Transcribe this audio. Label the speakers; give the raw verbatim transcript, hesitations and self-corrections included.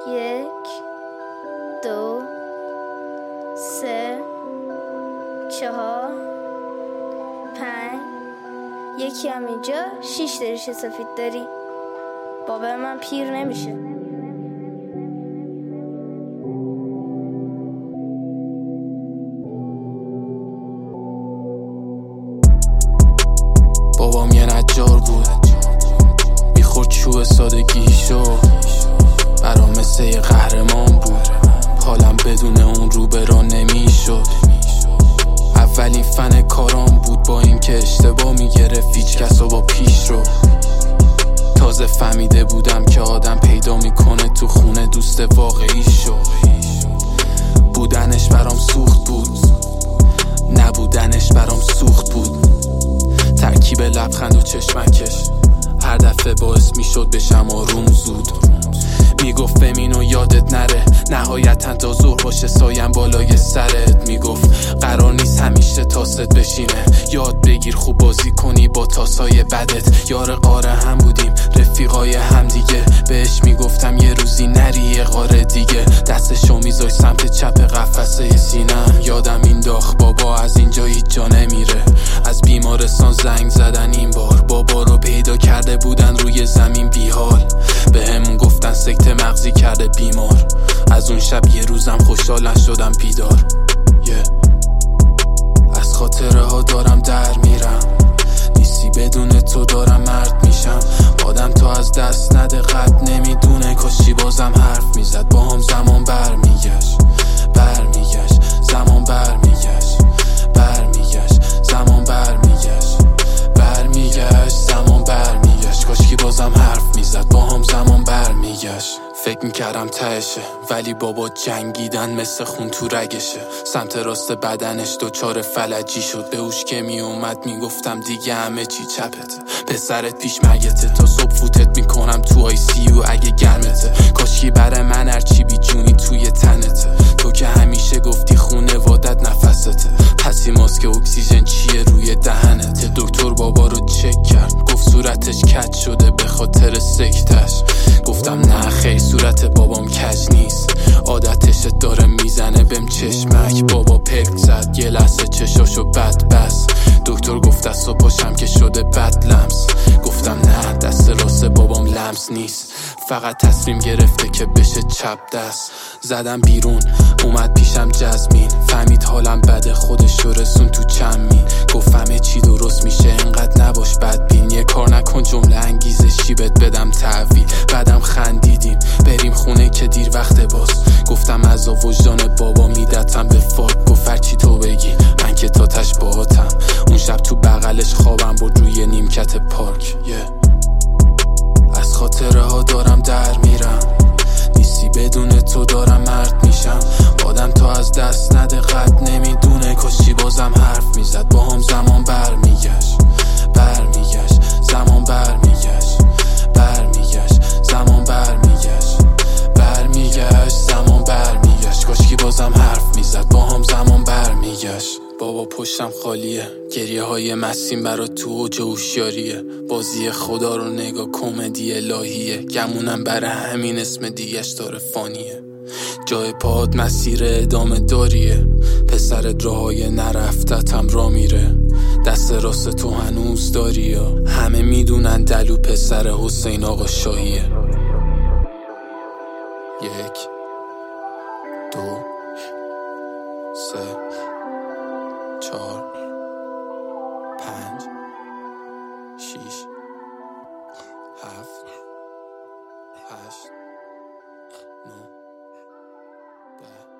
Speaker 1: یک دو سه چهار پنج. یکی هم اینجا شیش دریش سفید داری. بابا من پیر نمیشه.
Speaker 2: بابام یه نجار بود، بیخورد چوب سادگیشو، برام مثل یه قهرمان بود. حالم بدون اون رو برا نمیشد. اولین فن کارام بود، با این که اشتباه میگرفت هیچ کس رو با پیش رو. تازه فهمیده بودم که آدم پیدا میکنه تو خونه دوست واقعیشو. بودنش برام سوخت بود، نبودنش برام سوخت بود. ترکیب لبخند و چشمکش هر دفعه باعث میشد بشم آروم زود. میگفت بمین و یادت نره، نهایتا تا ظهر باشه سایم بالای سرت. میگفت قرار نیست همیشه تاست بشینه، یاد بگیر خوب بازی کنی با تاسای بدت. یار قاره هم بودیم، رفیقای هم دیگه. بهش میگفتم یه روزی نری یه قاره دیگه. دستشو میذاش سمت چپ قفسه سینم. یادم این داغ بابا از اینجا هیچ جا نمیره. از بیمارستان زنگ زدن این بار، بابا رو پیدا کرده بودن روی زمین بیحال. به همون گفتن سکته مغزی کرده بیمار. از اون شب یه روزم خوشحال نشدم بیدار. yeah. از خاطره ها دارم در میرم، نیستی بدون تو دارم مرد میشم. آدم تو از دست نده قد نمیدونه، کاشی بازم حرف میزد با هم زمان بر میگشت بر میگشت زمان بر میگشت بر میگشت زمان بر میگشت بر میگشت زمان بر میگشت کاشکی بازم حرف میزد با هم زمان بر میگشت. فکر میکردم تهشه، ولی بابا جنگیدن مثل خون تو رگشه. سمت راست بدنش دوچار فلجی شد، به اوش که میومد میگفتم دیگه همه چی چپته. پسرت پیش مگته، تا صبح فوتت میکنم تو آی سی یو اگه گرمته. کاشکی برای من هرچی بی جونی توی تنته. تو که همیشه گفتی خونوادت نفسته، پسی ماسک اکسیژن چیه روی دهنته. دکتر بابا رو چک کرد، گفت صورتش کج شده به خاطر سکتش. گفتم نه خیر صورت بابام کج نیست، عادتش داره میزنه بهم چشمک. بابا پک زد یه لحظه چشاشو بد بس. دکتر گفت دست و پاشم که شده بد لمس. گفتم نه دست راست بابام لمس نیست، فقط تصمیم گرفته که بشه چپ دست. زدم بیرون اومد پیشم جزمین، فهمید حالم بده خودش رو رسون تو چمین. گفت همه چی درست میشه انقدر نباش بدبین. یه کار نکن جمله انگیزشی بهت بدم تحویل. بعدم خندیدیم بریم خونه که دیر وقت باز. گفتم از وجدان بابا میدتم به فاک. گفت هرچی تو بگی من که تاتش باهاتم. اون شب تو بغلش خوابم بود روی نیمکت پارک. yeah. از خاطره ها دارم در میرم، نیستی بدون تو دارم مرد میشم. آدم تو از دست نده قد نمیدونه، کاشی بازم حرف میزد با هم زمان بر میگشت بر میگشت زمان بر میگشت بر میگشت زمان بر میگشت بر میگشت زمان بر میگشت کاشکی بازم حرف میزد با هم زمان بر میگشت. بابا پشتم خالیه، گریه های مسیم برا تو اوج هوشیاریه. بازی خدا رو نگاه کمدی الهیه، گمونم برای همین اسم دیگش داره فانیه. جای پاد مسیر ادامه داریه، پسرت راهای نرفتتم را میره. دست راست تو هنوز داری یا همه میدونن دلو پسر حسین آقا شاهیه. یک دو سه چهار پنج شیش هفت هشت نه ده